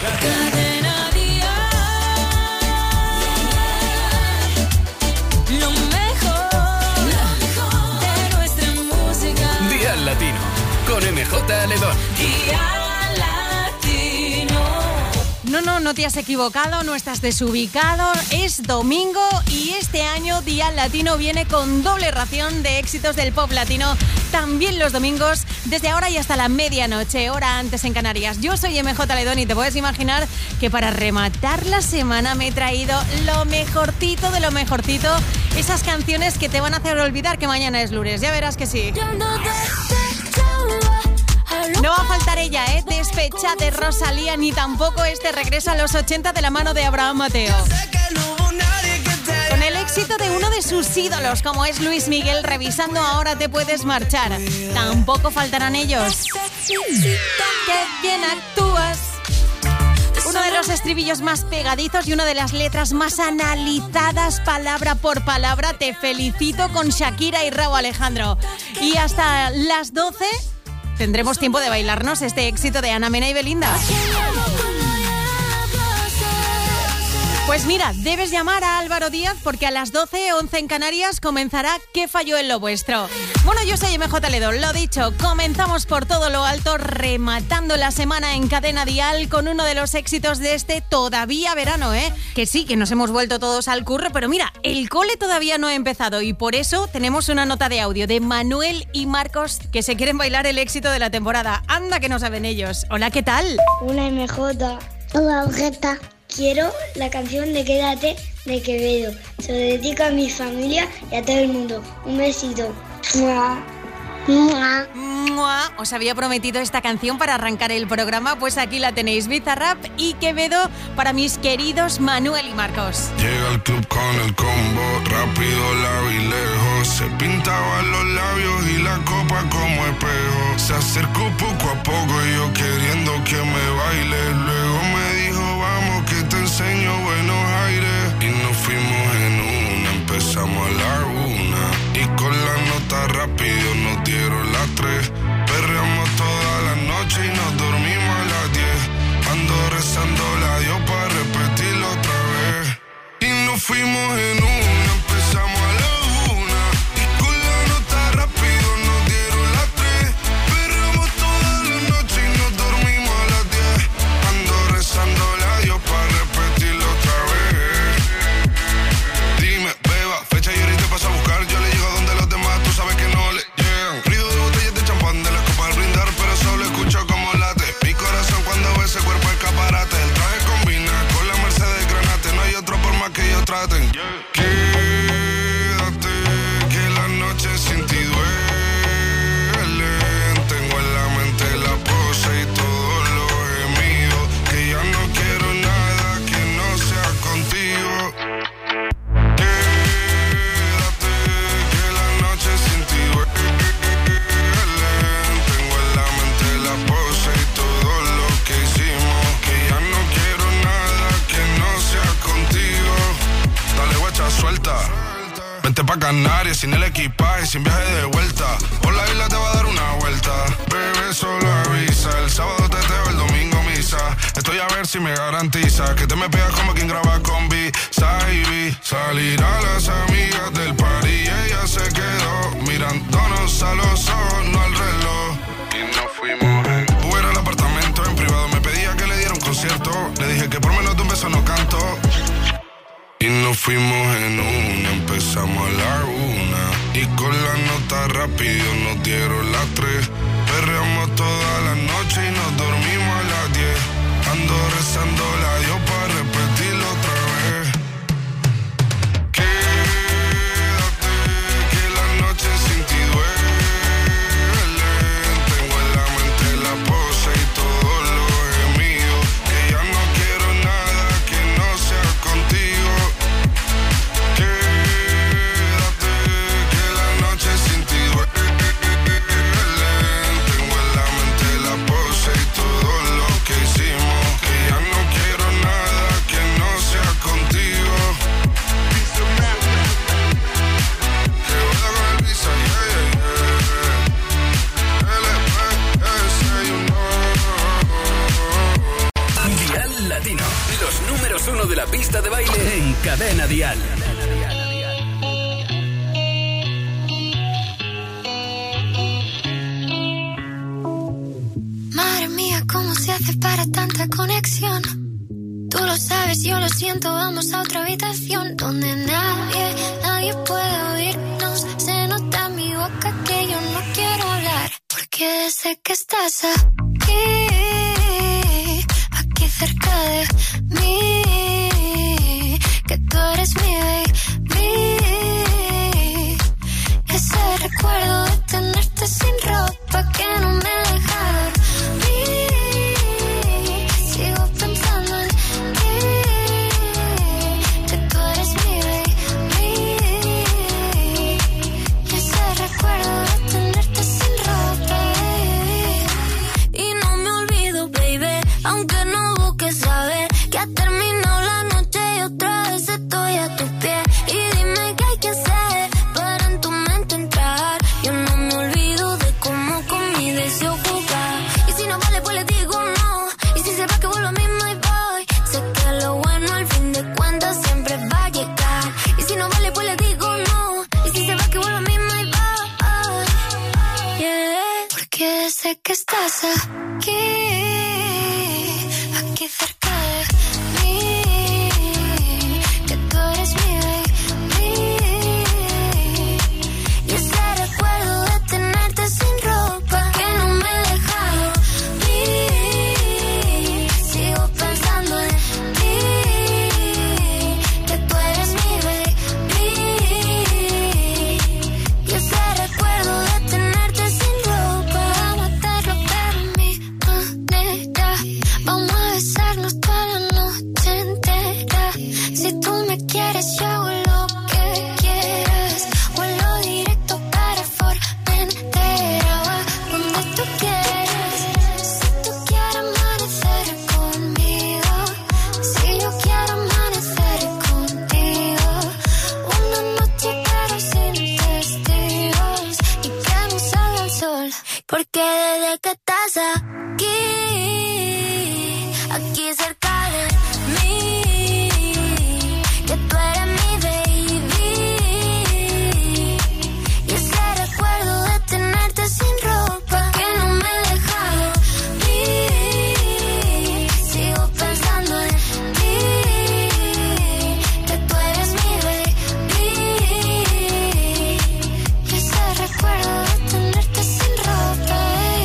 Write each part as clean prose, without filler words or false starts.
Cadena Dial. Lo mejor de nuestra música. Dial Latino con MJ Aledón. Dial Latino. No te has equivocado, no estás desubicado. Es domingo y este año Dial Latino viene con doble ración de éxitos del pop latino. También los domingos, desde ahora y hasta la medianoche, hora antes en Canarias. Yo soy MJ Aledón y te puedes imaginar que para rematar la semana me he traído lo mejorcito de lo mejorcito. Esas canciones que te van a hacer olvidar que mañana es lunes. Ya verás que sí. No va a faltar ella, Despecha de Rosalía, ni tampoco este regreso a los 80 de la mano de Abraham Mateo. Con el éxito de uno de sus ídolos, como es Luis Miguel, revisando Ahora te puedes marchar. Tampoco faltarán ellos. ¡Qué bien actúas! Uno de los estribillos más pegadizos y una de las letras más analizadas palabra por palabra. Te felicito con Shakira y Rauw Alejandro. Y hasta las 12... tendremos tiempo de bailarnos este éxito de Ana Mena y Belinda. Pues mira, debes llamar a Álvaro Díaz porque a las 12:11 en Canarias comenzará ¿Qué falló en lo vuestro? Bueno, yo soy MJ Aledón, lo dicho, comenzamos por todo lo alto, rematando la semana en Cadena Dial con uno de los éxitos de este todavía verano, Que sí, que nos hemos vuelto todos al curro, pero mira, el cole todavía no ha empezado y por eso tenemos una nota de audio de Manuel y Marcos que se quieren bailar el éxito de la temporada. Anda que no saben ellos. Hola, ¿qué tal? Hola MJ. Hola Ojeta. Quiero la canción de Quédate de Quevedo. Se lo dedico a mi familia y a todo el mundo. Un besito. ¡Mua! ¡Mua! ¡Mua! Os había prometido esta canción para arrancar el programa, pues aquí la tenéis. Bizarrap y Quevedo para mis queridos Manuel y Marcos. Llega al club con el combo, rápido la vi lejos. Se pintaban los labios y la copa como espejo. Se acercó poco a poco y yo queriendo que me baile. Luego me dijo, vamos que te enseño buenos aires. Y nos fuimos en una, empezamos a la 1. Y con la nota rápido nos dieron las 3. Perreamos toda la noche y nos dormimos a las 10. Ando rezando la Dios para repetirlo otra vez. Y nos fuimos en una, empezamos a la 1. Y con la nota rápido nos dieron las 3. Perreamos toda la noche y nos dormimos a las 10. Ando rezando la Dios para repetirlo otra vez. Dime, beba, fecha y ahorita paso a buscar. Yo le llego donde los demás, tú sabes que no le llegan. Ruido de botellas de champán de la copa al brindar, pero solo escucho como late mi corazón cuando ve ese cuerpo escaparate. El traje combina con la Mercedes Granate. No hay otro por más que ellos traten. Quédate, que la noche sin ti duele. Tengo en la mente la pose y todo lo gemido. Que ya no quiero nada que no sea contigo. Quédate, que la noche sin ti duele. Tengo en la mente la pose y todo lo que hicimos. Que ya no quiero nada que no sea contigo. Dale guacha, suelta. Vente pa' Canarias sin el equipaje, sin viaje de vuelta. Por la isla te va a dar una vuelta. Bebé, solo avisa. El sábado teteo, el domingo misa. Estoy a ver si me garantiza que te me pegas como quien graba con B-Side. Salir a las amigas del party y ella se quedó mirándonos a los ojos, no al reloj. Y nos fuimos en Uber al apartamento en privado. Me pedía que le diera un concierto. Le dije que por menos de un beso no canto. Y nos fuimos en una, empezamos a la 1. Y con la nota rápido nos dieron las 3. Perreamos toda la noche y nos dormimos a las 10. Ando rezando la Dios para repetirlo otra vez. Quédate, que la noche sin ti duele. Tengo en la mente la pose y todo lo gemido. Que ya no quiero nada que no sea contigo. Quédate, que la noche sin ti duele. Tengo en la mente la pose y todo Los números 1 de la pista de baile en Cadena Dial. Madre mía, ¿cómo se hace para tanta conexión? Tú lo sabes, yo lo siento, vamos a otra habitación donde nadie puede oírnos. Se nota en mi boca que yo no quiero hablar, porque sé que estás aquí cerca de mí, que tú eres mi baby. Ese recuerdo de tenerte sin ropa que no me deja dormir. Sigo pensando en ti, que tú eres mi baby. Ese recuerdo de tenerte sin ropa. Y no me olvido, baby, aunque no busques saber que ha terminado la noche y otra vez estoy a tus pies. Y dime qué hay que hacer para en tu mente entrar. Yo no me olvido de cómo con mi deseo jugar. Y si no vale, pues le digo no. Y si se va, que vuelvo a mismo y voy. Sé que lo bueno al fin de cuentas siempre va a llegar. Y si no vale, pues le digo no. Y si se va, que vuelvo a mismo y voy. Yeah. Porque sé que estás aquí cerca de mí, que tú eres mi baby. Y ese recuerdo de tenerte sin ropa que no me deja dormir. Sigo pensando en ti, que tú eres mi baby. Y ese recuerdo de tenerte sin ropa, vamos a hacerlo pero a mi manera. Vamos a besarnos toda la noche entera. Si tú me quieres, yo hago lo que quieras. Vuelo directo para Formentera, donde tú quieras. Si tú quieres amanecer conmigo, si yo quiero amanecer contigo. Una noche pero sin testigos, y que no salga el sol. Porque desde que estás aquí cerca de mí, que tú eres mi baby. Y ese recuerdo de tenerte sin ropa que no me deja dormir. Sigo pensando en ti, que tú eres mi baby. Y ese recuerdo de tenerte sin ropa.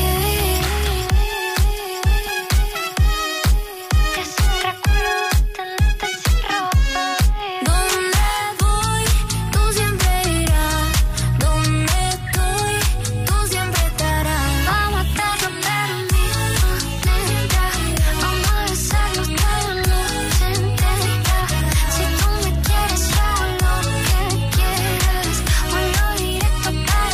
Donde voy, tú siempre irás. Donde estoy, tú siempre estarás. Vamos a estarlo pero en mi manera. Vamos a besarnos toda la noche entera. Si tú me quieres, yo hago lo que quieras. Vuelo directo para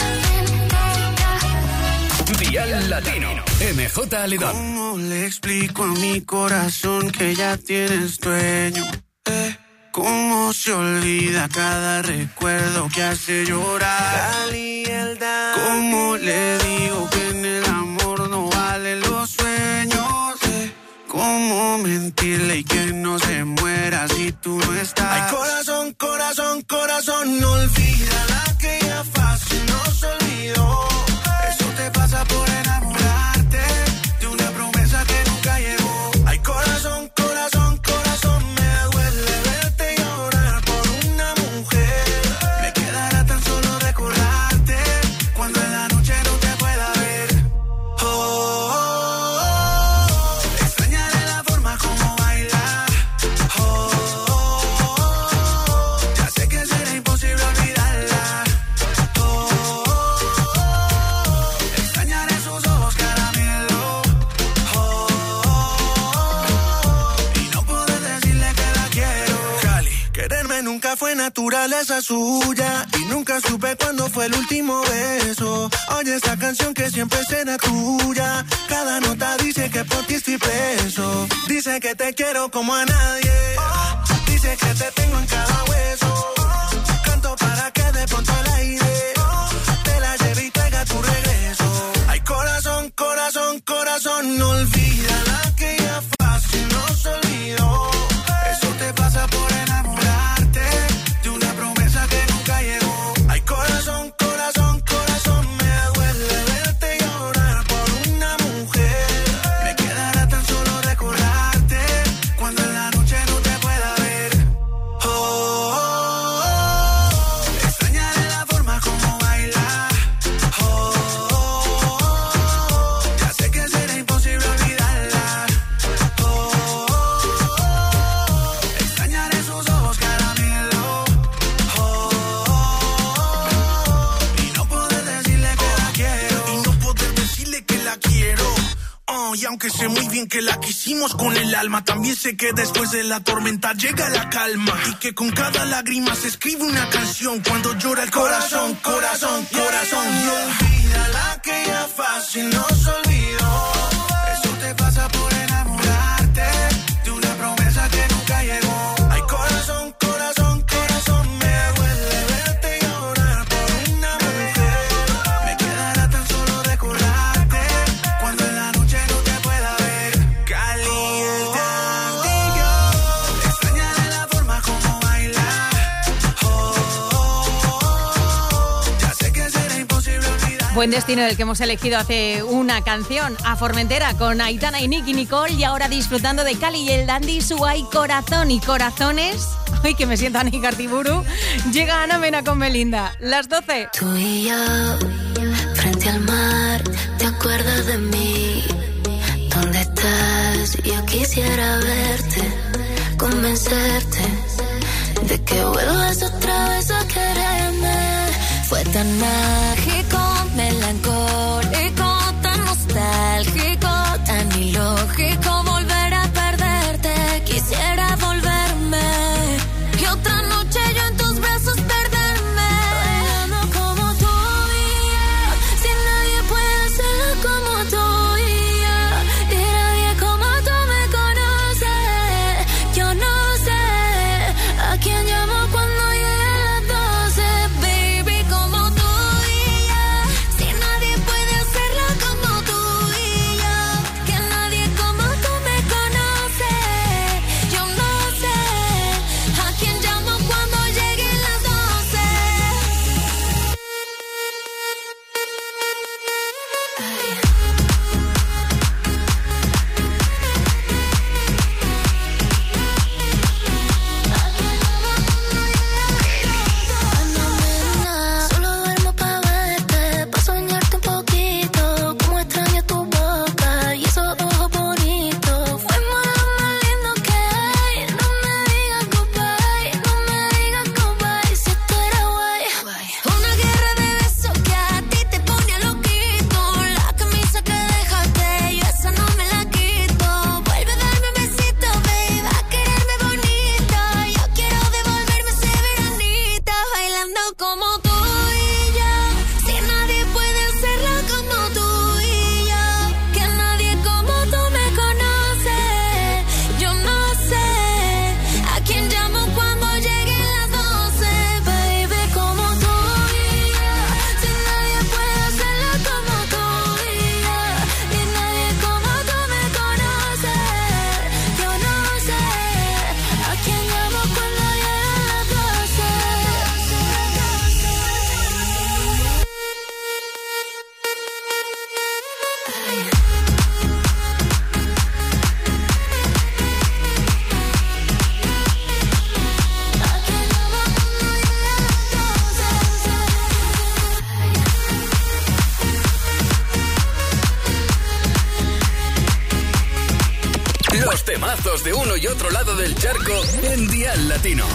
Formentera. Dial Latino. MJ Aledón. ¿Cómo le explico a mi corazón que ya tienes dueño? ¿Cómo se olvida cada recuerdo que hace llorar? ¿Cómo le digo que en el amor no valen los sueños? ¿Cómo mentirle y que no se muera si tú no estás? Ay, corazón, corazón, corazón, no olvida la que ya fácil nos olvidó. Eso te pasa por enamorarte de una promesa que nunca llegó. Ay, corazón, corazón, corazón, me duele verte llorar por una mujer. Me quedará tan solo recordarte cuando en la noche no te pueda ver. Oh, oh, oh, oh. Extrañaré la forma como baila. Oh, oh, oh, oh. Ya sé que será imposible olvidarla. Oh, oh, oh, oh. Extrañaré sus ojos caramelo. Oh, oh, oh. Y no poder decirle que la quiero. Cali. Quererme nunca fue naturaleza suya. Y nunca supe cuándo fue el último beso. Oye esta canción que siempre será tuya. Cada nota dice que por ti estoy preso. Dice que te quiero como a nadie. Dice que te tengo en cada hueso. Canto para que de pronto el aire te la lleve y traiga tu regreso. Ay, corazón, corazón, corazón, no olvida la que ya fácil nos olvidó. bien que la quisimos con el alma. También sé que después de la tormenta llega la calma. Y que con cada lágrima se escribe una canción. Cuando llora el corazón, corazón, corazón. Y olvida la que ya fácil nos olvidó. Eso te pasa por enamorarte de una promesa que nunca llegó. Ay, corazón, corazón, corazón, me duele verte llorar por una mujer. Me quedará tan solo recordarte cuando en la noche no te pueda ver. Caliente yo, extrañaré la forma como bailar. Ya sé que será imposible olvidar. Buen destino el que hemos elegido hace una canción, a Formentera con Aitana y Nicky Nicole, y ahora disfrutando de Cali y el Dandy, su Hay Corazón y Corazones. Ay, que me siento Ani Cartiburu. Llega Ana Mena con Melinda, las 12. Tú y yo, frente al mar, ¿te acuerdas de mí? ¿Dónde estás? Yo quisiera verte, convencerte de que vuelvas otra vez a quererme. Fue tan mágico, melancólico, tan nostálgico, tan ilógico volver a perderte. Quisiera volverme y otra noche yo en tus brazos perderme. Bailando como tú y yo, si nadie puede hacerlo como tú y yo, y nadie como tú me conoce. Yo no sé a quién llamo cuando llegue las 12, baby, como tú y yo, si nadie puede hacerlo como tú y yo, que nadie como tú me conoce. Yo no sé a quién llamo cuando lleguen las 12. Solo duermo pa' verte, pa' soñarte un poquito, como extraño tu boca y esos ojos bonitos. Fuimos lo más lindo que hay, no me digas goodbye, no me digas goodbye, si esto era guay. Una guerra de besos que a ti te pone loquito, la camisa que dejaste, yo esa no me la quito. Vuelve a darme besito, baby, a quererme bonita, yo quiero devolverme ese veranito, bailando como tú y yo, si nadie puede hacerlo como tú y yo, que nadie como tú me conoce. Yo no sé a quién llamo cuando lleguen las 12, baby, como tú y yo, si nadie puede hacerlo como tú y yo, y nadie como tú me conoce. Yo no sé a quién llamo cuando lleguen las 12. Los temazos de uno y otro lado del charco en Dial Latino.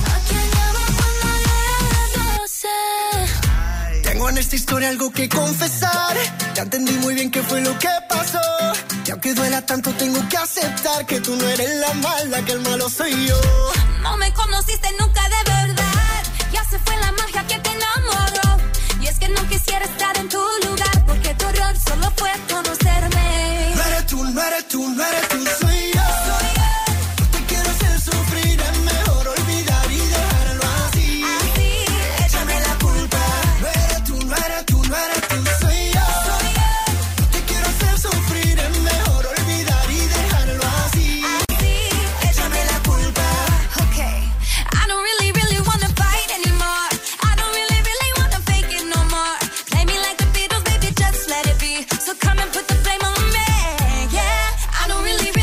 Tengo en esta historia algo que confesar. Ya entendí muy bien qué fue lo que pasó. Y aunque duela tanto tengo que aceptar que tú no eres la mala, que el malo soy yo. No me conociste nunca de verdad. Ya se fue la magia que te enamoró. Y es que no quisiera estar en tu lugar, porque tu error solo fue conocerme. No eres tú, no eres tú, no eres tú, soy yo. No te quiero hacer sufrir, es mejor olvidar y dejarlo así. Échame la culpa. No eres tú, no eres tú, no eres tú, soy yo. No te quiero hacer sufrir, es mejor olvidar y dejarlo así. Échame la culpa. Okay, I don't really, really wanna fight anymore. I don't really, really wanna fake it no more. Play me like the Beatles, baby, just let it be. So come and put the blame on me. Yeah, I don't really,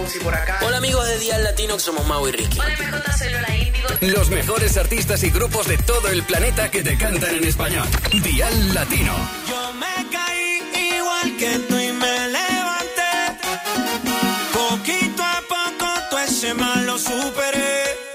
Fonsi por acá. Hola amigos de Dial Latino, somos Mau y Ricky. Hola MJ, soy Lola Índigo. Los mejores artistas y grupos de todo el planeta que te cantan en español. Dial Latino. Yo me caí igual que tú y me levanté. Poquito a poco todo ese mal lo superé.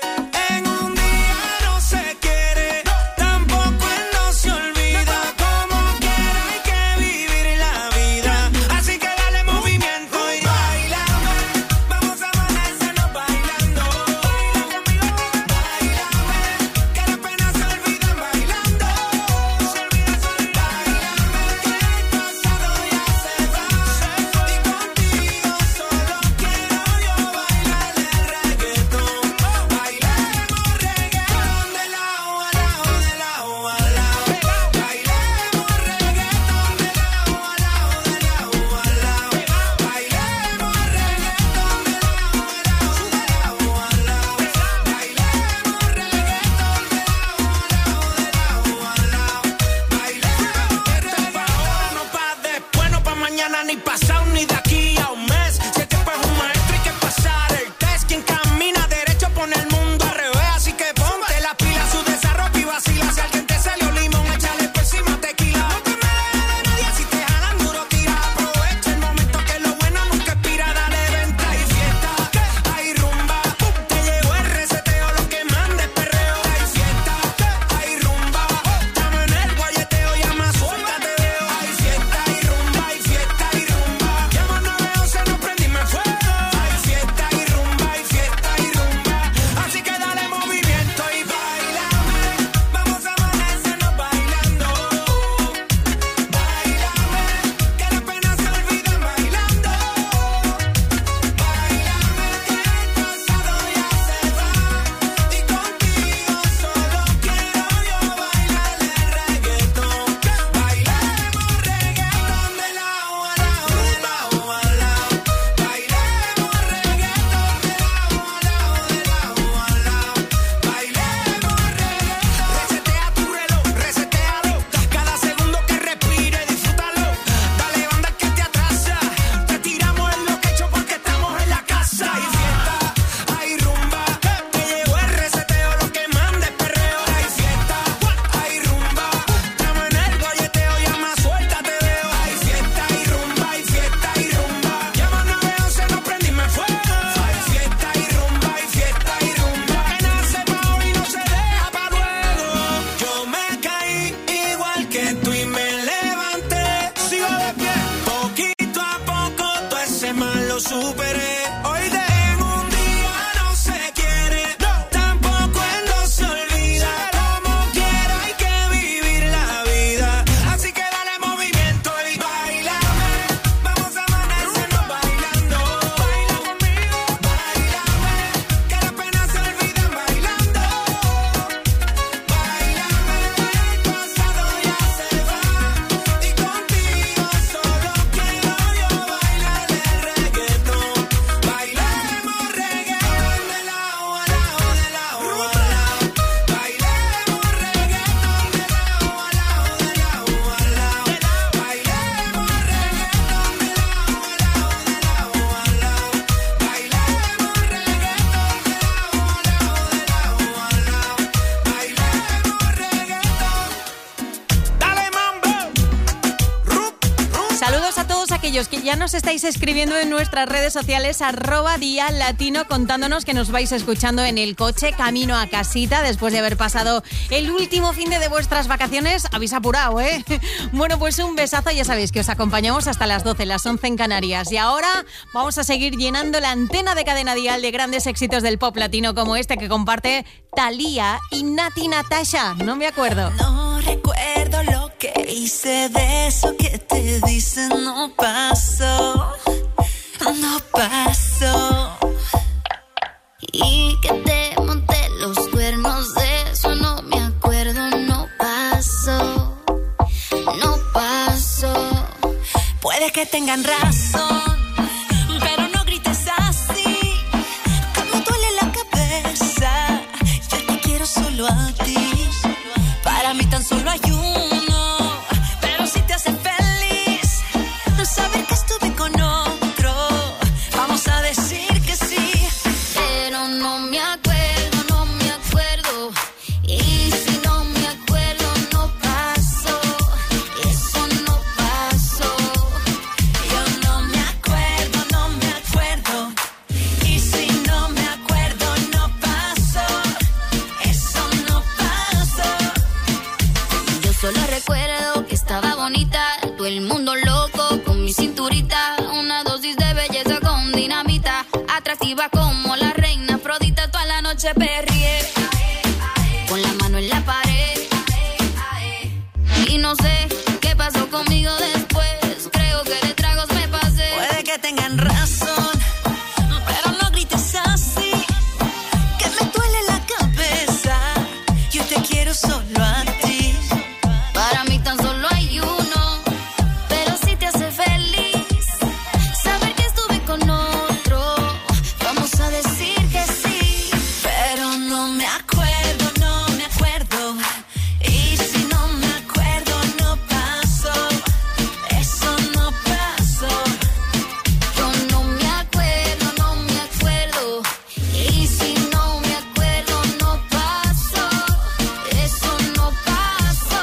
Que ya nos estáis escribiendo en nuestras redes sociales @Dial Latino contándonos que nos vais escuchando en el coche camino a casita después de haber pasado el último fin de vuestras vacaciones. Habéis apurado, ¿eh? Bueno, pues un besazo, ya sabéis que os acompañamos hasta las 12, las 11 en Canarias. Y ahora vamos a seguir llenando la antena de Cadena Dial de grandes éxitos del pop latino como este que comparte Thalía y Nati Natasha. No me acuerdo. No recuerdo lo que hice, de eso que te dicen no pasó, no pasó. Y que te monté los cuernos, de eso no me acuerdo, no pasó, no pasó. Puede que tengan razón, pero no grites así, que me duele la cabeza. Yo te quiero solo a ti, para mí tan solo hay uno, pero si te hace feliz no saber que estuve con otro, vamos a decir que noche perrié, con la mano en la pared. Y no sé qué pasó conmigo después. Creo que de tragos me pasé. Puede que tengan razón, pero no grites así, que me duele la cabeza. Yo te quiero solo a ti. Para mí tan solo hay uno, pero si te hace feliz saber que estuve con otro, vamos a decir que sí. Pero no me acuerdo, no me acuerdo. Y si no me acuerdo, no pasó. Eso no pasó. Yo no me acuerdo, no me acuerdo. Y si no me acuerdo, no pasó. Eso no pasó.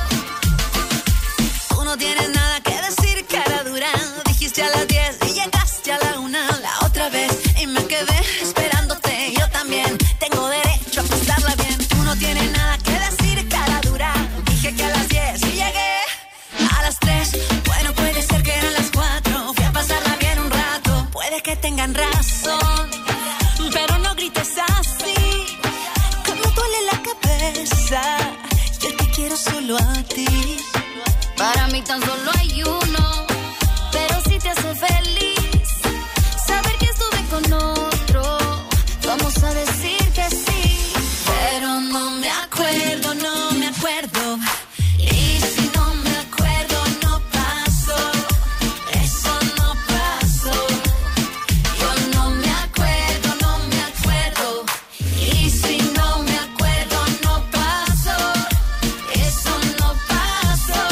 Tú no tienes nada que decir, cara dura. Dijiste a las 10 y llegaste a la 1 la otra vez. Y me quedé esperándote. Yo también tengo derecho a pasarla bien. Tú no tienes nada que decir, cara dura. Dije que a las 10 y llegué a las 3. Bueno, puede ser que eran las 4. Fui a pasarla bien un rato. Puede que tengan razón, pero no grites así, que me duele la cabeza. Yo te quiero solo a ti. Para mí tan solo hay uno, pero si te hace feliz saber que estuve con otro, vamos a decir que sí. Pero no me acuerdo, no me acuerdo. Y si no me acuerdo, no pasó. Eso no pasó. Yo no me acuerdo, no me acuerdo. Y si no me acuerdo, no pasó. Eso no pasó.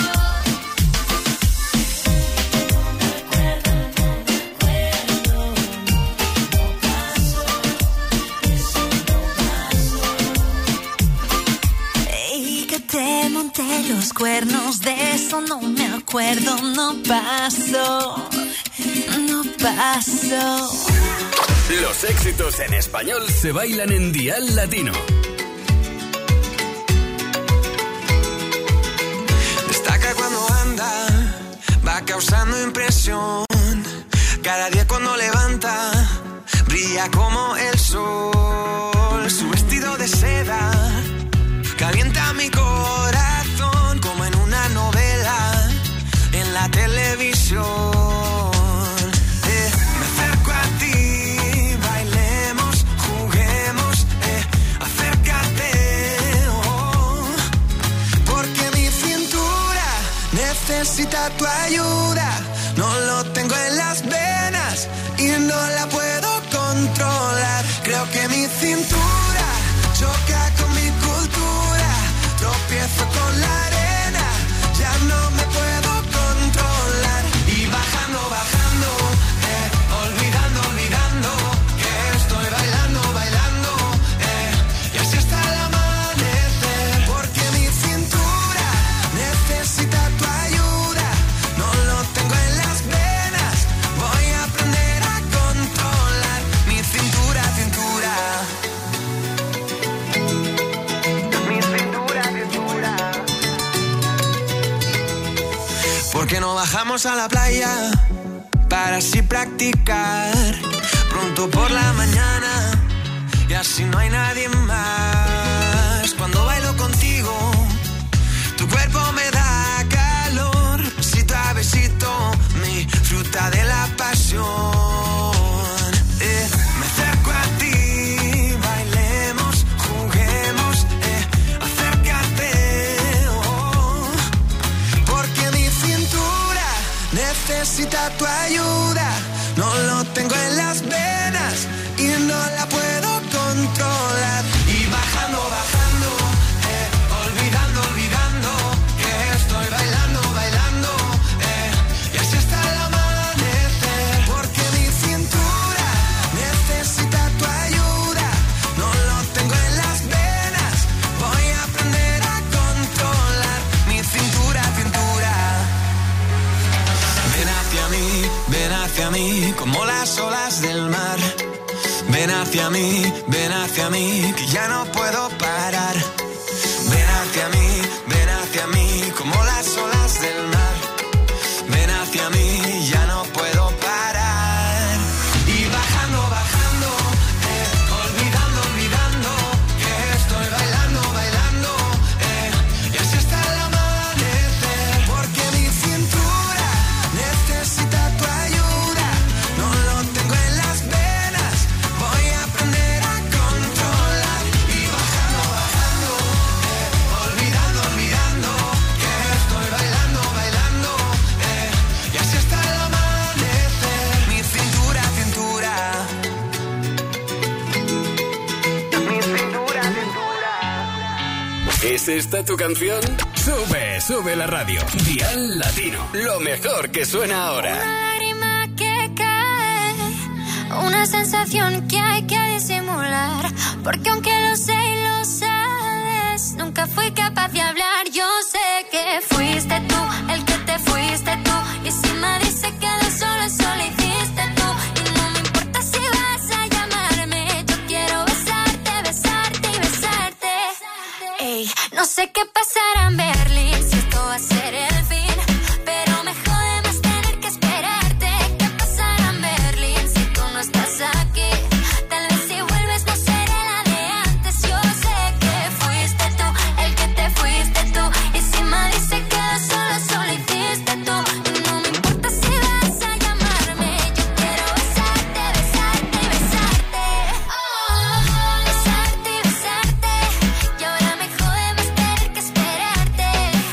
Y que te monté los cuernos, de eso no me acuerdo, no pasó, no pasó. Los éxitos en español se bailan en Dial Latino. Destaca cuando anda, va causando impresión. Cada día cuando levanta, brilla como el sol. Su vestido de seda calienta mi corazón como en una novela en la televisión. Me acerco a ti, bailemos, juguemos, acércate, oh, porque mi cintura necesita tu ayuda. No lo tengo en las venas y no la puedo controlar. Creo que mi cintura choca con mi cultura. Tropiezo con la arena, ya no me puedo controlar. Y bajando, bajando, olvidando, olvidando, que estoy bailando, bailando, y así hasta el amanecer. Porque mi cintura necesita tu ayuda. No lo tengo en las venas, voy a aprender a controlar mi cintura, cintura. Mi cintura, cintura. ¿Por qué no bajamos a la playa para así practicar pronto por la mañana y así no hay nadie más? Cuando bailo contigo, tu cuerpo me da calor, besito a besito, mi fruta de la pasión. Me acerco a ti, bailemos, juguemos, acércate, oh, porque mi cintura necesita tu ayuda. No lo tengo en las venas y no la puedo controlar. Y bajando, bajando, olvidando, olvidando, que estoy bailando, bailando, y así hasta el amanecer. Porque mi cintura necesita tu ayuda. No lo tengo en las venas, voy a aprender a controlar mi cintura, cintura. Ven hacia mí, como las olas del mar. Ven hacia mí, que ya no puedo parar. Ven hacia mí, como las olas del mar. Ven hacia mí, ya no puedo parar. Y bajando, bajando, olvidando, olvidando, ¿Es esta tu canción? Sube la radio. Dial Latino, lo mejor que suena ahora. Una lágrima que cae, una sensación que hay que disimular, porque aunque lo sé y lo sabes, nunca fui capaz de hablar. Yo sé que fuiste tú el que te fuiste tú, y si Madrid se queda solo, solo hiciste tú. Y no me importa si vas a llamarme, yo quiero besarte, besarte y besarte. Ey, no sé qué pasará en Berlín, si esto va a ser el fin, pero me jode más tener que esperarte. ¿Qué pasará en Berlín si tú no estás aquí? Tal vez si vuelves no seré la de antes. Yo sé que fuiste tú el que te fuiste tú, y si Madrid se queda solo, solo hiciste tú. Y no me importa si vas a llamarme, yo quiero besarte, besarte y besarte. Besarte y besarte, y ahora me jode más tener que esperarte.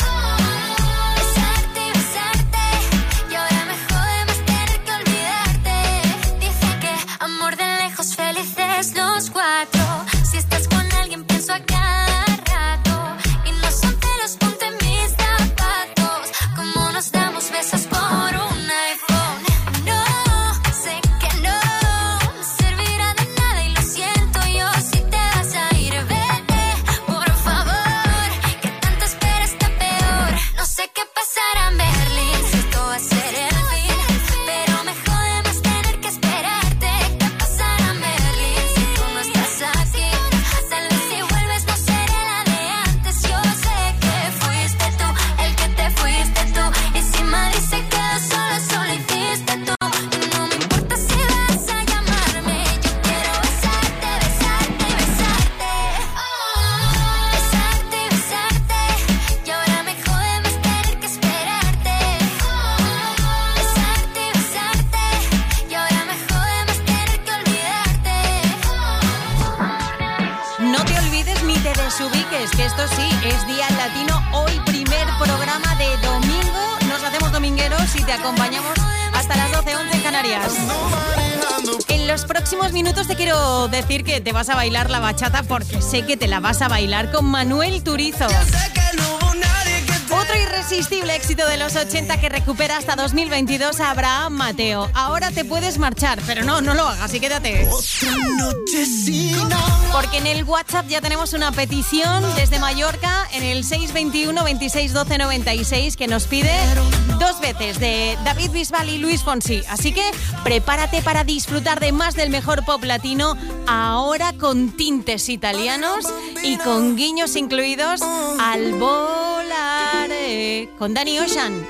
Besarte y besarte, y ahora me jode más tener que olvidarte. Dice que amor de lejos, felices los cuatro. Si estás con alguien pienso a cada rato, y no son celos, ponte en mis zapatos. Como nos damos besos por un iPhone. No, sé que no me servirá de nada y lo siento yo. Si te vas a ir, vete, por favor, que tanto esperas está peor. No sé qué pasará en Berlín, si esto va a ser el fin, pero me jode más tener que esperarte. ¿Qué pasará en Berlín si tú no estás aquí? Tal vez si vuelves no seré la de antes. Yo sé que fuiste tú el que te fuiste tú, y si Madrid se queda solo, solo hiciste tú. Y no me importa si vas a llamarme, yo quiero besarte, besarte y besarte. Besarte y besarte, y ahora me jode más tener que esperarte. Besarte y besarte, y ahora me jode más tener que olvidarte. No te olvides ni te desubiques, que esto sí, es Día Latino, hoy primer programa de domingo. Nos hacemos domingueros y te acompañamos hasta las 12:11 en Canarias. En los próximos minutos te quiero decir que te vas a bailar la bachata, porque sé que te la vas a bailar con Manuel Turizo. Otro irresistible éxito de los 80 que recupera hasta 2022 a Abraham Mateo. Ahora te puedes marchar, pero no lo hagas y quédate. Porque en el WhatsApp ya tenemos una petición desde Mallorca en el 621 26 12 96 que nos pide 2 veces de David Bisbal y Luis Fonsi. Así que prepárate para disfrutar de más del mejor pop latino, ahora con tintes italianos y con guiños incluidos al Volare con Danny Ocean.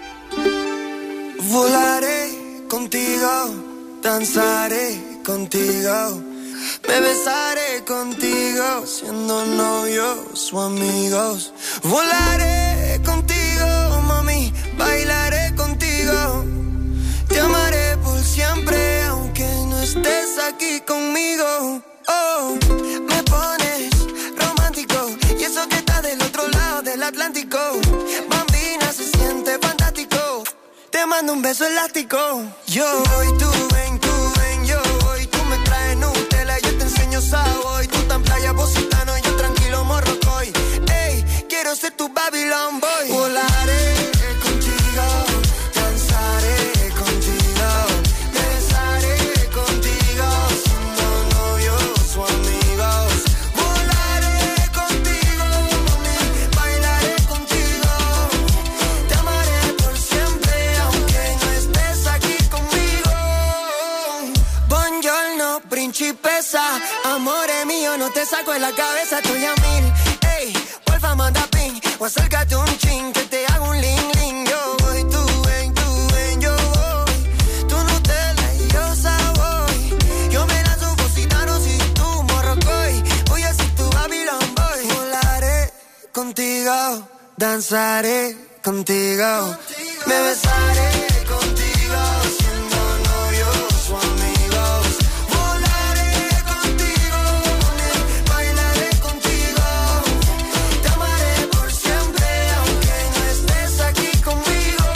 Volaré contigo, danzaré contigo, me besaré contigo, siendo novios o amigos. Volaré contigo, mami, bailaré contigo, te amaré por siempre, aunque no estés aquí conmigo. Oh, me pones romántico, y eso que está del otro lado del Atlántico. Bambina, se siente fantástico, te mando un beso elástico. Yo voy, tú ven, yo voy. Tú me traes Nutella, yo te enseño Savoy. Tú tan playa positano, yo tranquilo Morrocoy. Ey, quiero ser tu Babylon Boy. Volaré contigo, danzaré contigo, me besaré contigo, siendo novios o amigos. Volaré contigo, mami, bailaré contigo, te amaré por siempre, aunque no estés aquí conmigo. Buongiorno, principesa, amore mío, no te saco de la cabeza, estoy a mil. Ey, porfa, manda ping, o acércate un chin, que te hago un ling ling. Yo voy, tú ven, yo voy. Tú Nutella y yo Savoy. Yo me lanzo positano si tú Morrocoy. Voy a ser tu Babylon Boy. Volaré contigo, danzaré contigo, me besaré contigo, siendo novios o amigos. Volaré contigo, bailaré contigo, te amaré por siempre, aunque no estés aquí conmigo.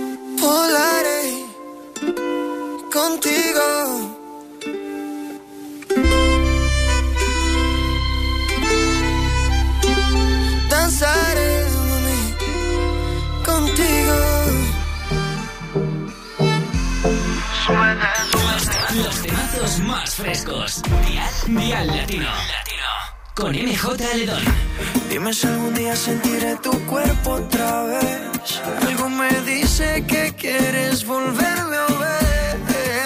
Volaré contigo. hits más frescos. Dial Latino. Con MJ Ledón. Dime si algún día sentiré tu cuerpo otra vez. Algo me dice que quieres volverme a ver.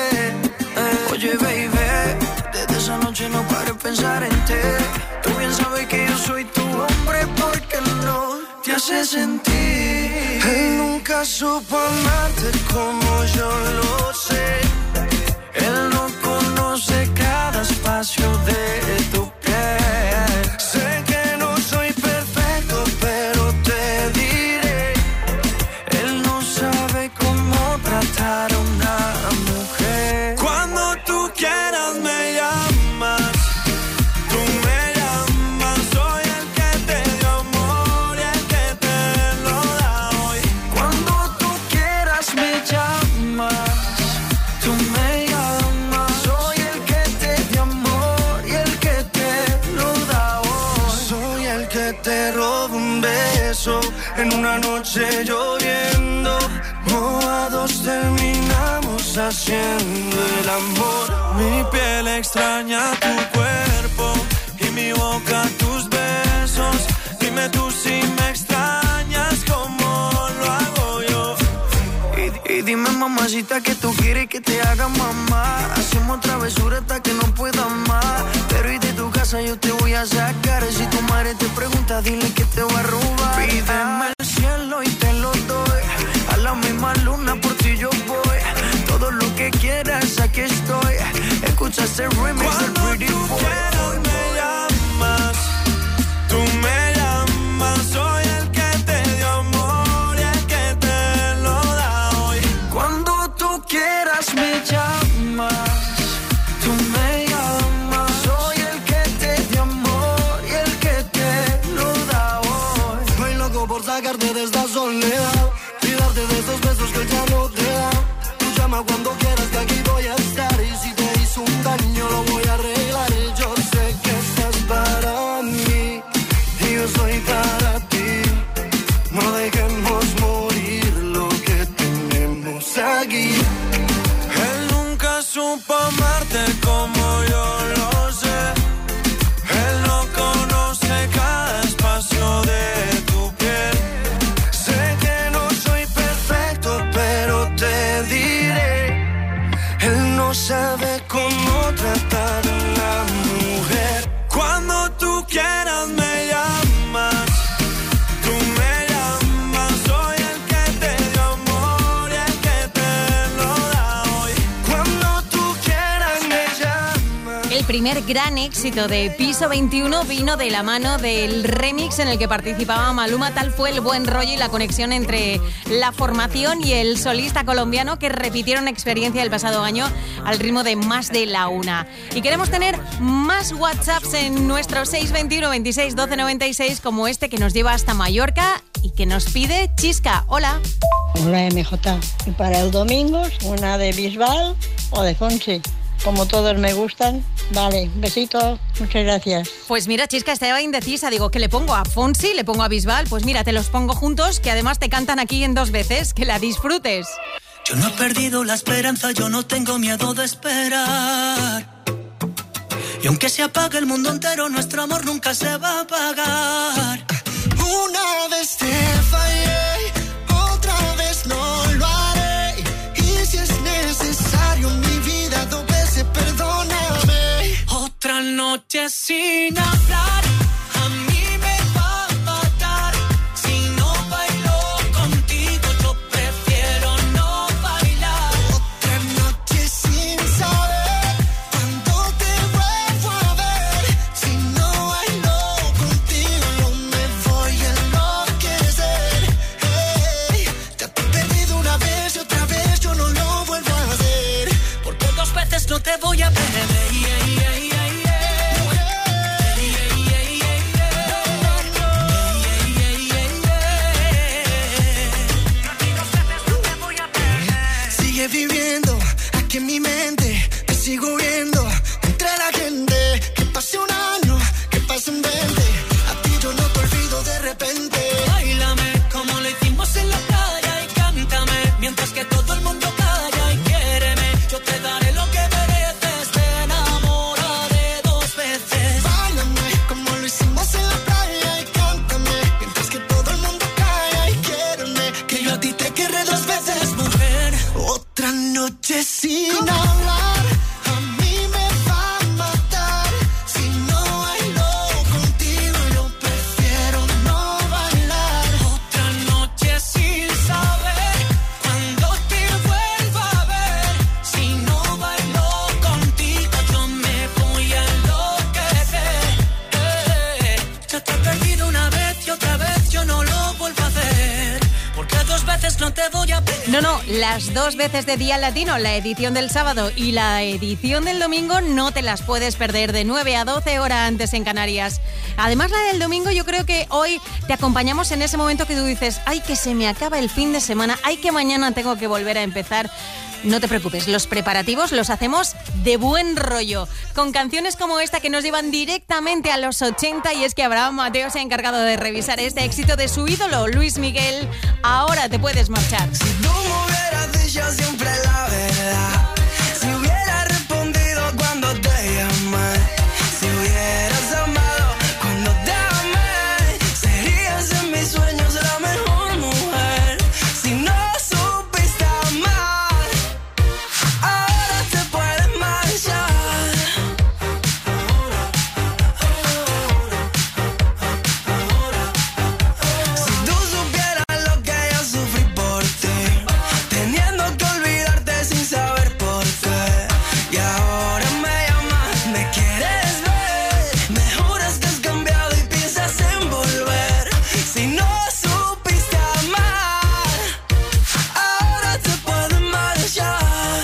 Oye, baby, desde esa noche no paro de pensar en ti. Tú bien sabes que yo soy tu hombre porque no te hace sentir. Él nunca supo amarte como yo lo sé. Él no conoce cada espacio de tu piel. Sé que no soy perfecto, pero te diré. Él no sabe cómo tratar a una mujer. Cuando tú quieras me llamas. Tú me llamas. Soy el que te dio amor y el que te lo da hoy. Cuando tú quieras me llamas. Tú me llamas. Soy el que te dio amor y el que te lo da hoy. Soy el que te roba un beso en una noche lloviendo. Mojados terminamos haciendo el amor. Mi piel extraña tu cuerpo y mi boca tus besos. Dime tú si me extrañas como lo hago yo. Y dime, mamacita, que tú quieres que te haga mamá. Hacemos travesura hasta que no pueda más. Pero y de tu casa yo te voy a sacar. Si tu madre te pregunta, dile que te va a robar. Pídeme el cielo y te lo doy. A la misma luna por ti yo voy. Todo lo que quieras, aquí estoy. Escucha este remix del Pretty Boy. Cuando tú quieras me llamas. Tú me llamas. Soy el que te dio amor y el que te lo da hoy. Cuando tú quieras me llamas. Tú me llamas. Soy el que te dio amor y el que te lo da hoy. Estoy loco por sacarte de esta soledad y darte de esos besos que ya no te da. Tú llama cuando quieras que aquí voy a estar. Y si te hizo un daño lo voy a arreglar. Yo sé que estás para mí y yo soy para ti. No dejemos morir lo que tenemos aquí. Él nunca supo amarte como yo lo sé. Él no conoce cada espacio de tu piel. Sé que no soy perfecto, pero te diré. Él no sabe cómo tratar a una mujer. Cuando tú quieras me llamas. Tú me llamas. Soy el que te dio amor y el que te lo da hoy. Cuando tú quieras me llamas. El primer gran éxito de Piso 21 vino de la mano del remix en el que participaba Maluma. Tal fue el buen rollo y la conexión entre la formación y el solista colombiano, que repitieron experiencia el pasado año al ritmo de Más de la Una. Y queremos tener más WhatsApps en nuestro 621 26 12 96, como este que nos lleva hasta Mallorca y que nos pide Chisca. Hola. Hola, MJ. Y para el domingo, una de Bisbal o de Fonsi. Como todos me gustan. Vale, besito, muchas gracias. Pues mira, Chisca, estaba indecisa. Digo, ¿qué le pongo? ¿A Fonsi? ¿Le pongo a Bisbal? Pues mira, te los pongo juntos, que además te cantan aquí en 2 veces. Que la disfrutes. Yo no he perdido la esperanza, yo no tengo miedo de esperar. Y aunque se apague el mundo entero, nuestro amor nunca se va a apagar. Una vez te fallé, otra vez no lo haré. Y si es necesario en mi vida, 2 veces perdóname. Otra noche sin hablar, a mí me va a matar. Si no bailo contigo, yo prefiero no bailar. Otra noche sin saber cuándo te vuelvo a ver. Si no bailo contigo, yo me voy a enloquecer. Hey, ya te he perdido una vez y otra vez yo no lo vuelvo a hacer. Porque 2 veces no te voy a perder. veces no te voy a pedir. No, las 2 veces de Día Latino, la edición del sábado y la edición del domingo, no te las puedes perder, de 9 a 12 horas antes en Canarias. Además, la del domingo, yo creo que hoy te acompañamos en ese momento que tú dices, ay, que se me acaba el fin de semana, ay, que mañana tengo que volver a empezar. No te preocupes, los preparativos los hacemos de buen rollo, con canciones como esta que nos llevan directamente a los 80, y es que Abraham Mateo se ha encargado de revisar este éxito de su ídolo, Luis Miguel. Ahora te puedes marchar. Si tú me hubieras dicho siempre la verdad, si hubiera respondido cuando te llamé, si hubieras amado cuando te amé, serías en mis sueños la mejor mujer. Si no supiste amar, ahora te puedes marchar. Si tú supieras lo que yo sufrí por ti, teniendo que olvidarte sin saber por qué, y ahora me llamas, me quieres ver, me juras que has cambiado y piensas en volver. Si no supiste amar, ahora te puedes marchar.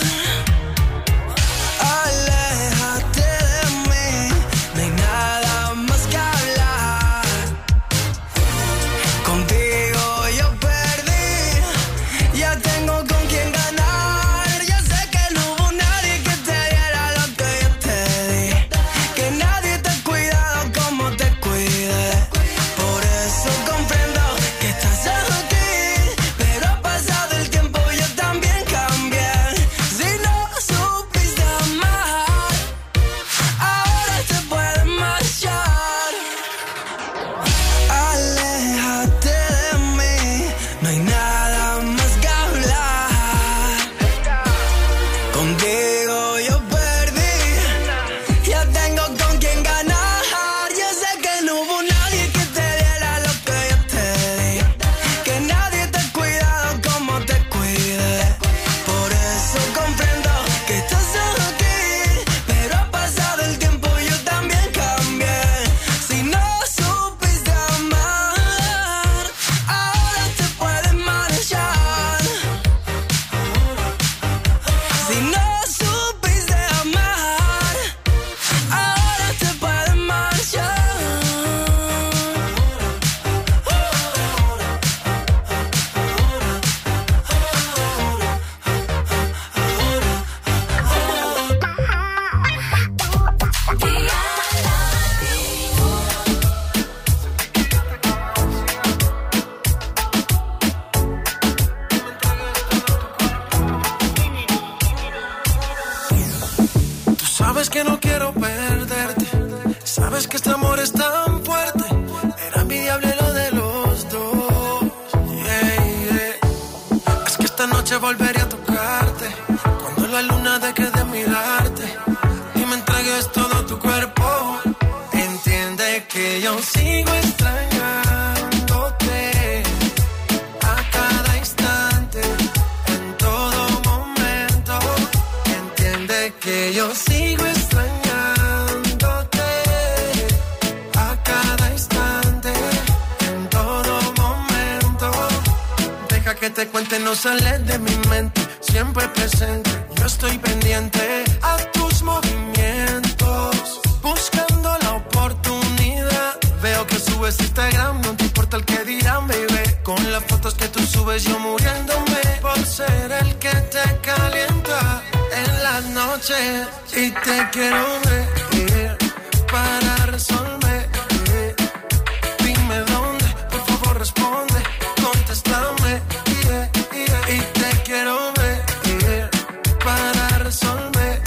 Aléjate de mí, no hay nada más que hablar. Contigo yo perdí, ya tengo con quién ganar. Ya sé que no hubo nadie que te diera lo que yo te di, que nadie te ha cuidado como te cuidé. Por eso comprendo que estás aquí, pero ha pasado el tiempo y yo también cambié. Si no supiste amar, ahora te puedes marchar. Aléjate de mí, no hay nada más que hablar. Contigo yo perdí, ya tengo con quién ganar. Ya sé que no hubo nadie que te diera lo que yo te di, que nadie te ha cuidado como te cuidé. Por eso comprendo que estás aquí, pero ha pasado el tiempo y yo también cambié. Si no supiste amar, ahora te puedes marchar. Si no supiste amar, ahora te puedes marchar. Tú sabes que no quiero perderte, sabes que este amor es tan fuerte, era envidiable lo de los dos. Yeah, yeah. Es que esta noche volveré a tocarte, cuando la luna deje de mirarte y me entregues todo tu cuerpo. Entiende que yo sigo extrañándote a cada instante, en todo momento. Entiende que yo sigo extrañándote a cada instante, en todo momento. Deja que te cuente, no sale de mi mente, siempre presente. Yo estoy pendiente a tus movimientos, buscando la oportunidad. Veo que subes Instagram, no te importa el que dirán, baby. Con las fotos que tú subes yo muriéndome por ser el que te calienta en la noche. Y te quiero ver para resolver. Dime dónde, por favor responde, contéstame. Y te quiero ver para resolver.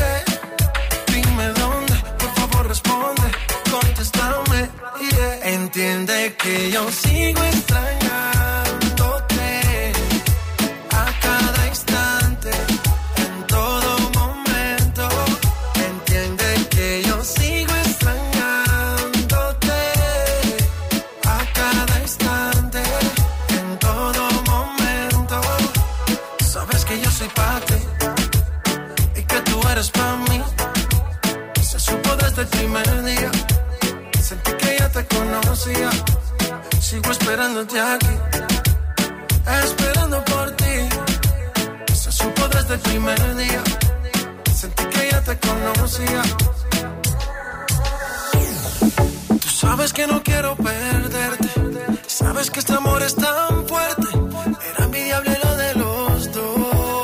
Dime dónde, por favor responde, contéstame. Entiende que yo sigo extrañándote a cada instante, en todo momento. Entiende que yo sigo extrañándote a cada instante, en todo momento. Sabes que yo soy pa' ti y que tú eres pa' mí. Se supo desde el primer día, sentí que ya te conocía. Sigo esperándote aquí, esperando desde el primer día. Sentí que ya te conocía. Tú sabes que no quiero perderte. Sabes que este amor es tan fuerte. Era envidiable lo de los dos.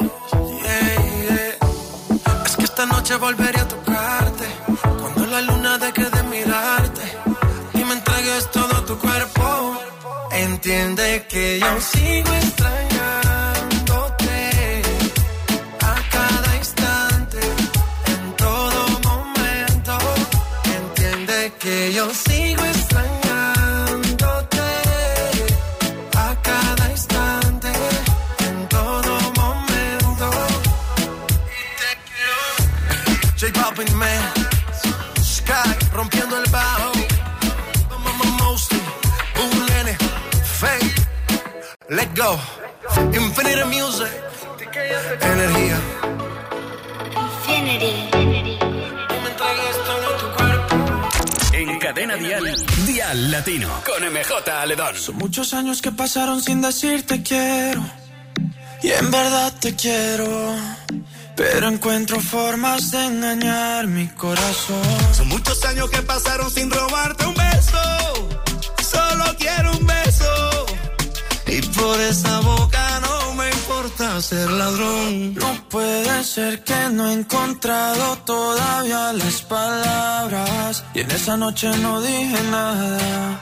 Es que esta noche volveré a tocarte. Cuando la luna deje de mirarte y me entregues todo tu cuerpo. Entiende que yo sigo extrañándote a cada instante, en todo momento. Entiende que yo sigo extrañándote a cada instante, en todo momento. Y te quiero. J Balvin, man. Sky, rompiendo el bajo. Mostly, un nene. Fake, let go. Infinity music. Energía. Infinity. En Cadena Dial, Dial Latino, con MJ Aledón. Son muchos años que pasaron sin decirte quiero. Y en verdad te quiero. Pero encuentro formas de engañar mi corazón. Son muchos años que pasaron sin robarte un beso. Solo quiero un beso. Y por esa boca no me importa ser ladrón. No puede ser que no he encontrado todavía las palabras. Y en esa noche no dije nada.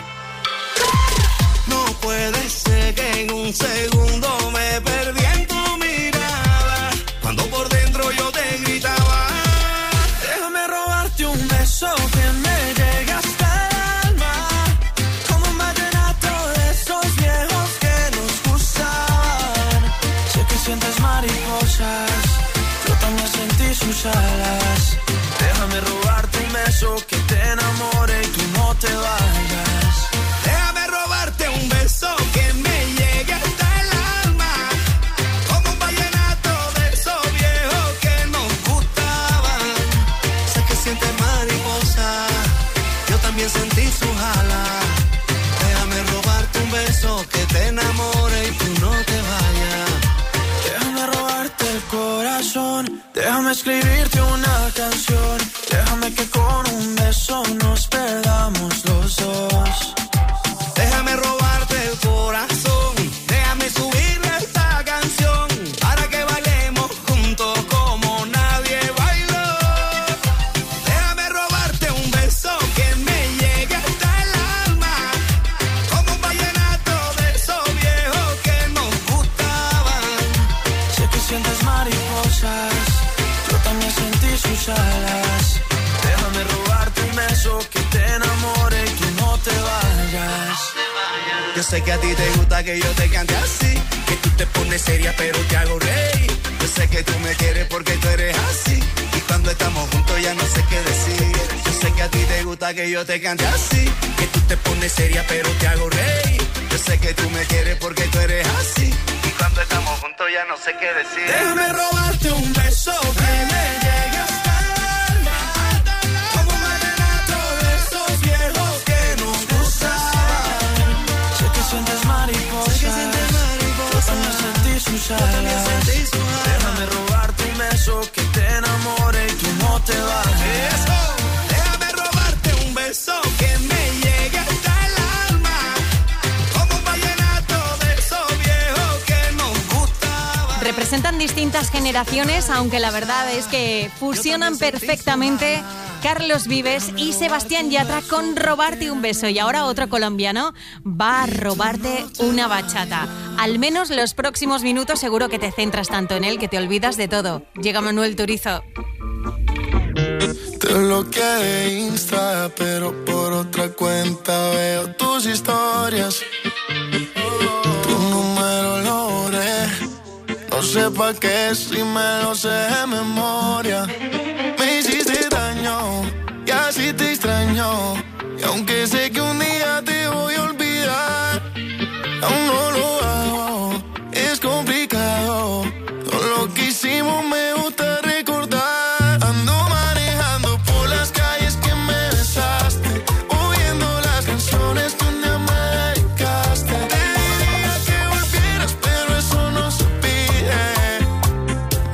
No puede ser que en un segundo me perdí en tu mirada. Cuando por dentro yo te gritaba. Déjame robarte un beso que me llegue hasta el alma. Como un vallenato de esos viejos que nos gustaban. Sé que sientes mariposas, yo también sentí sus alas. Déjame robarte un beso que te enamore y tú no te vayas. Déjame robarte un beso que me llegue hasta el alma. Como un vallenato de esos viejos que nos gustaban. Sé que sientes mariposa, yo también sentí sus alas. Déjame robarte un beso que te enamore y tú no te vayas. Déjame robarte el corazón, déjame escribirte una canción. Déjame que con un beso nos perdamos los dos. Déjame robarte el corazón, déjame subirle esta canción para que bailemos juntos como nadie bailó. Déjame robarte un beso que me llegue hasta el alma, como un vallenato de esos viejos que nos gustaban. Sé que sientes mariposas, yo también sentí sus alas. Déjame robarte un beso que te enamore y tú no te vayas. Yo sé que a ti te gusta que yo te cante así, que tú te pones seria pero te hago reír. Yo sé que tú me quieres porque tú eres así, y cuando estamos juntos ya no sé qué decir. Yo sé que a ti te gusta que yo te cante así, que tú te pones seria pero te hago reír. Yo sé que tú me quieres porque tú eres así, y cuando estamos juntos ya no sé qué decir. Déjame robarte un beso que me llegue hasta el alma, como un vallenato de esos viejos que nos gustaban. Sé que sientes mariposas, yo también sentí sus alas. Déjame robarte un beso que te enamore y tú no te vayas. Déjame robarte un beso que me llegue hasta el alma, como un vallenato de esos viejos que nos gustaban. Representan distintas generaciones, aunque la verdad es que fusionan perfectamente Carlos Vives y Sebastián Yatra con Robarte un beso. Y ahora otro colombiano va a robarte una bachata. Al menos los próximos minutos seguro que te centras tanto en él que te olvidas de todo. Llega Manuel Turizo. Te bloqueé de Insta, pero por otra cuenta veo tus historias. Tu número lo borré, no sé pa' qué si me lo sé de memoria. Me hiciste daño y así te extraño, y aunque sé que un día te voy a olvidar, aún no lo hago, es complicado. Todo lo que hicimos me gusta recordar. Ando manejando por las calles que me besaste, oyendo las canciones que un día me dedicaste. Te diría que volvieras, pero eso no se pide.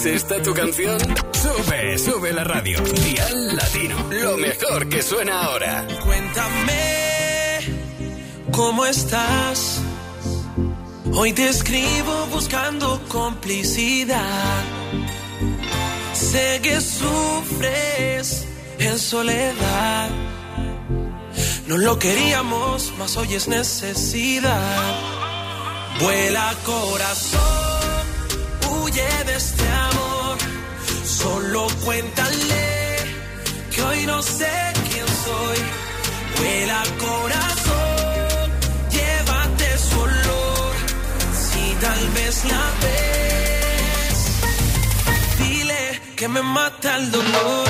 ¿Es esta tu canción? Sube la radio. Dial Latino, lo mejor que suena ahora. Cuéntame cómo estás. Hoy te escribo buscando complicidad. Sé que sufres en soledad. No lo queríamos, mas hoy es necesidad. Vuela corazón, huye de este amor. Solo cuéntale que hoy no sé quién soy. Vuela corazón, llévate su olor. Si tal vez la ves, dile que me mata el dolor.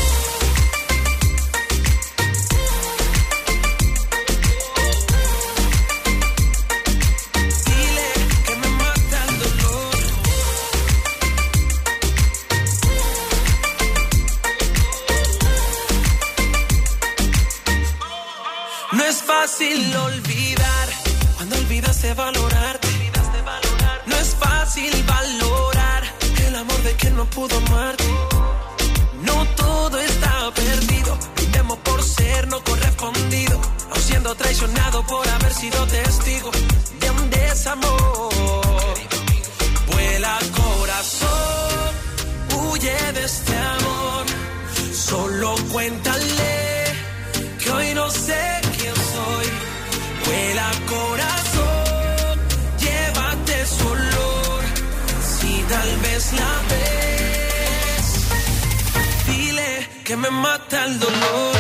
No es fácil olvidar cuando olvidaste valorarte. No es fácil valorar el amor de quien no pudo amarte. No todo está perdido, brindemos por ser no correspondido, aun siendo traicionado por haber sido testigo de un desamor. Vuela corazón, huye de este amor. Solo cuéntale que hoy no sé quién soy. Vuela corazón, llévate su olor. Si tal vez la ves, dile que me mata el dolor.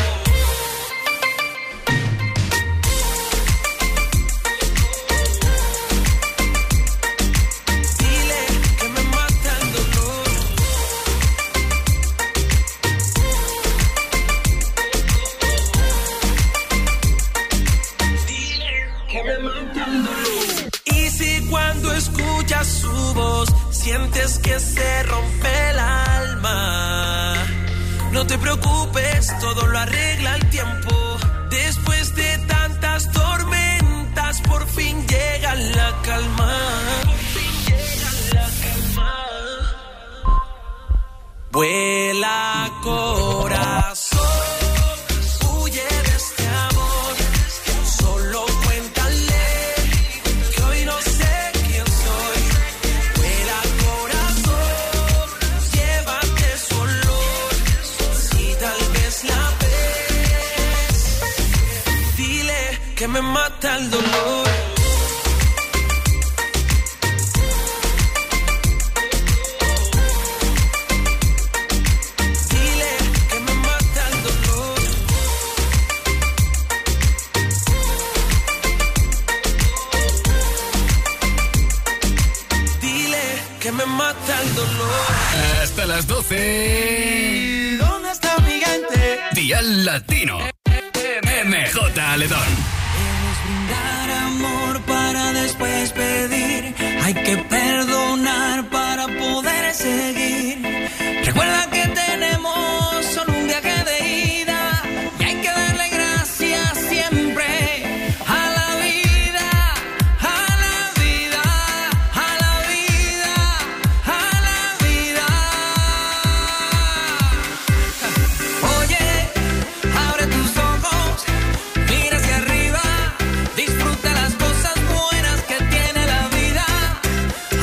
Su voz, sientes que se rompe el alma. No te preocupes, todo lo arregla el tiempo. Después de tantas tormentas, por fin llega la calma. Vuela corazón. Que me mata el dolor. Dile que me mata el dolor. Dile que me mata el dolor. Hasta las 12. ¿Dónde está mi gente? Dial Latino. MJ Aledón. Debes brindar amor para después pedir. Hay que perdonar para poder seguir. Recuerda que tenemos solo un viaje de ida y hay que darle gracias siempre a la vida, a la vida, a la vida, a la vida. Oye, abre tus ojos. Mira hacia arriba, disfruta las cosas buenas que tiene la vida.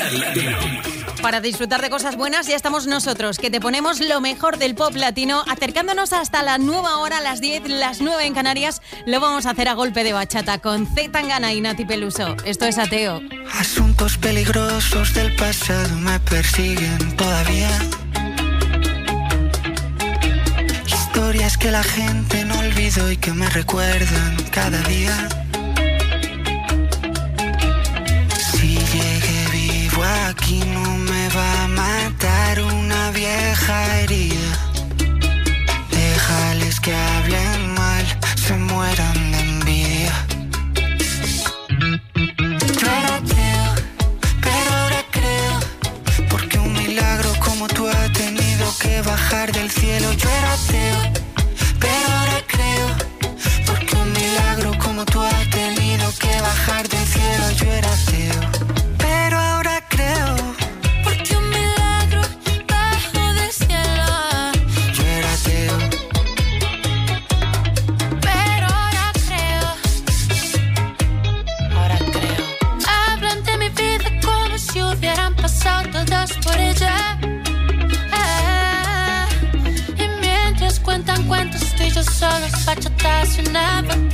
Dial Latino. Para disfrutar de cosas buenas ya estamos nosotros, que te ponemos lo mejor del pop latino, acercándonos hasta la nueva hora, a las 10, las 9 en Canarias. Lo vamos a hacer a golpe de bachata con Z Tangana y Nati Peluso. Esto es Ateo. Asuntos peligrosos del pasado me persiguen todavía. Historias que la gente no olvidó y que me recuerdan cada día. Si llegué vivo aquí no me va a matar una vieja herida. Déjales que hablen mal, se mueran de envidia. Yo era ateo, pero ahora creo, porque un milagro como tú ha tenido que bajar del cielo. Yo era ateo, pero ahora creo, porque un milagro como tú ha tenido que bajar del cielo. Yo era ateo, pero ahora creo, porque un milagro bajo del cielo. yo era ateo. Pero ahora creo. Hablan de mi vida como si hubieran pasado todos por ella. Y mientras cuentan cuentos, tú y yo solos, bachatas y never.